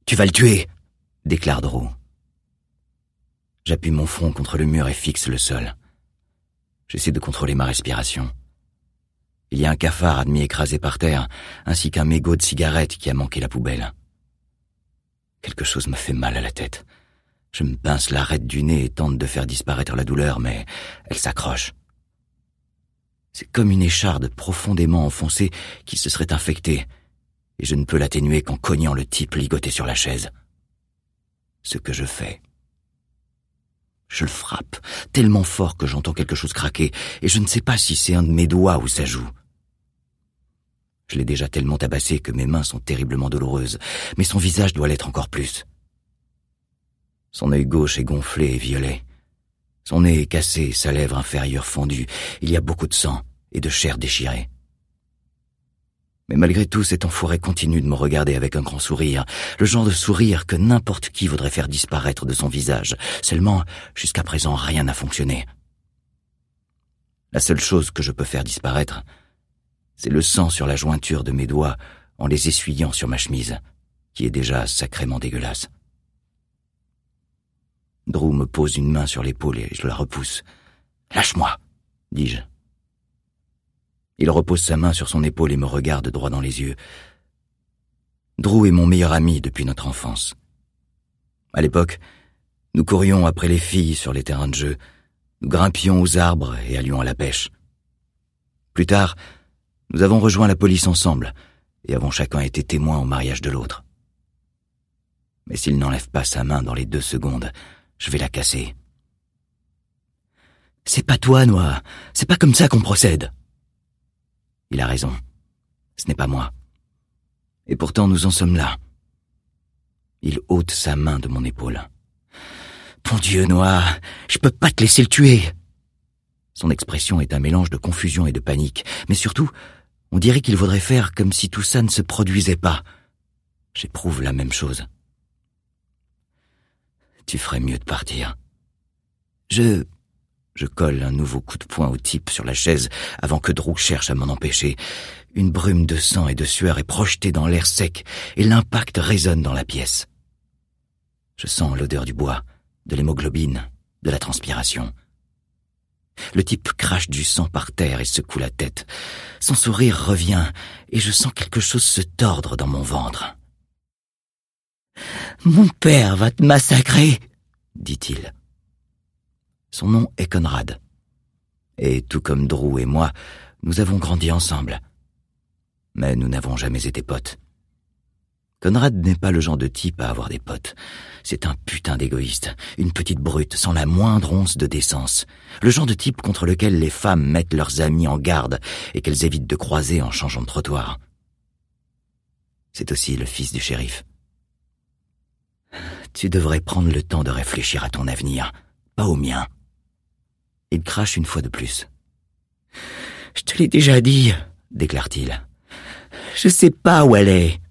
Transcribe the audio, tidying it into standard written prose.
Tu vas le tuer, déclare Drew. J'appuie mon front contre le mur et fixe le sol. J'essaie de contrôler ma respiration. Il y a un cafard à demi écrasé par terre, ainsi qu'un mégot de cigarette qui a manqué la poubelle. Quelque chose me fait mal à la tête. Je me pince l'arête du nez et tente de faire disparaître la douleur, mais elle s'accroche. C'est comme une écharde profondément enfoncée qui se serait infectée, et je ne peux l'atténuer qu'en cognant le type ligoté sur la chaise. Ce que je fais. Je le frappe, tellement fort que j'entends quelque chose craquer, et je ne sais pas si c'est un de mes doigts ou sa joue. Je l'ai déjà tellement tabassé que mes mains sont terriblement douloureuses, mais son visage doit l'être encore plus. Son œil gauche est gonflé et violet. Son nez est cassé et sa lèvre inférieure fendue. Il y a beaucoup de sang et de chair déchirée. Mais malgré tout, cet enfoiré continue de me regarder avec un grand sourire, le genre de sourire que n'importe qui voudrait faire disparaître de son visage. Seulement, jusqu'à présent, rien n'a fonctionné. La seule chose que je peux faire disparaître, c'est le sang sur la jointure de mes doigts en les essuyant sur ma chemise, qui est déjà sacrément dégueulasse. Drew me pose une main sur l'épaule et je la repousse. « Lâche-moi !» dis-je. Il repose sa main sur son épaule et me regarde droit dans les yeux. Drew est mon meilleur ami depuis notre enfance. À l'époque, nous courions après les filles sur les terrains de jeu, nous grimpions aux arbres et allions à la pêche. Plus tard, nous avons rejoint la police ensemble et avons chacun été témoins au mariage de l'autre. Mais s'il n'enlève pas sa main dans les 2 secondes, je vais la casser. « C'est pas toi, Noah. C'est pas comme ça qu'on procède. » Il a raison. Ce n'est pas moi. Et pourtant, nous en sommes là. Il ôte sa main de mon épaule. « Mon Dieu, Noah, je peux pas te laisser le tuer. » Son expression est un mélange de confusion et de panique, mais surtout, on dirait qu'il vaudrait faire comme si tout ça ne se produisait pas. J'éprouve la même chose. Tu ferais mieux de partir. Je colle un nouveau coup de poing au type sur la chaise avant que Drew cherche à m'en empêcher. Une brume de sang et de sueur est projetée dans l'air sec et l'impact résonne dans la pièce. Je sens l'odeur du bois, de l'hémoglobine, de la transpiration. Le type crache du sang par terre et secoue la tête. Son sourire revient et je sens quelque chose se tordre dans mon ventre. « Mon père va te massacrer !» dit-il. Son nom est Conrad. Et tout comme Drew et moi, nous avons grandi ensemble. Mais nous n'avons jamais été potes. Conrad n'est pas le genre de type à avoir des potes. C'est un putain d'égoïste, une petite brute sans la moindre once de décence. Le genre de type contre lequel les femmes mettent leurs amis en garde et qu'elles évitent de croiser en changeant de trottoir. C'est aussi le fils du shérif. Tu devrais prendre le temps de réfléchir à ton avenir, pas au mien. Il crache une fois de plus. « Je te l'ai déjà dit, déclare-t-il. Je sais pas où elle est.